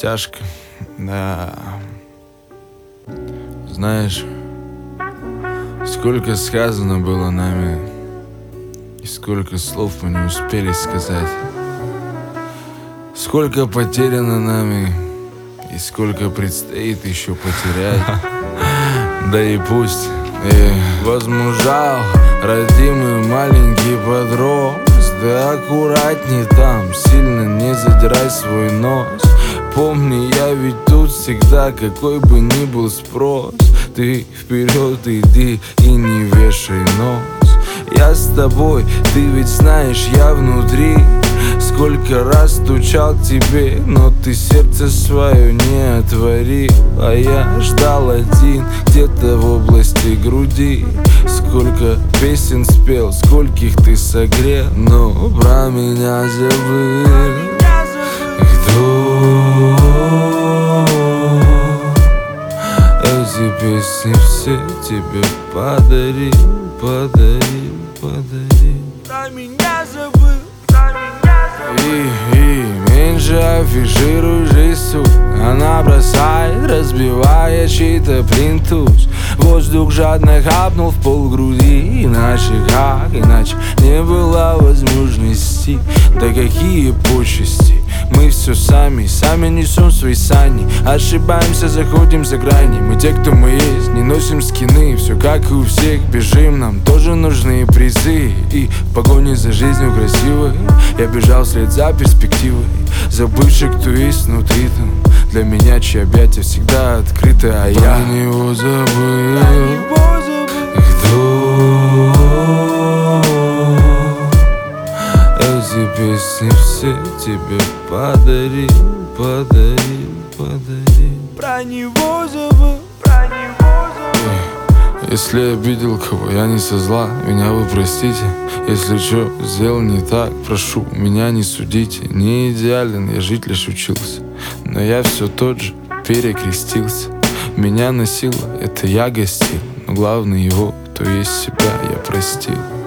тяжко, да. Знаешь, сколько сказано было нами, и сколько слов мы не успели сказать. Сколько потеряно нами, и сколько предстоит еще потерять. Да и пусть возмужал родимый маленький подрос. Да аккуратней там, сильно не задирай свой нос. Помни, я ведь тут всегда, какой бы ни был спрос. Ты вперед иди и не вешай нос. Я с тобой, ты ведь знаешь, я внутри. Сколько раз стучал тебе, но ты сердце свое не отворил. А я ждал один, где-то в области груди. Сколько песен спел, скольких ты согрел, но про меня забыл. Кто эти песни все тебе подарил, подарил, подарил. Про меня забыл. И меньше афишируй жизнь, суд. Она бросает, разбивая чей-то плинтус. Воздух жадно хапнул в полгруди. Иначе как, иначе не было возможности. Да какие почести. Мы все сами, сами несем свои сани. Ошибаемся, заходим за грани. Мы те, кто мы есть, не носим скины. Все как и у всех, бежим, нам тоже нужны призы. И в погоне за жизнью красивой я бежал вслед за перспективой, забывший, кто есть внутри там. Для меня чьи объятия всегда открыты, а я него забыл. Кто эти песни все тебе подарил, подарил, подарил. Про него забыл, про него забыл. Если обидел кого, я не со зла, меня вы простите. Если что, сделал не так, прошу, меня не судите. Не идеален, я жить лишь учился, но я все тот же, перекрестился. Меня носило, это я гостил, но главное его, кто есть себя, я простил.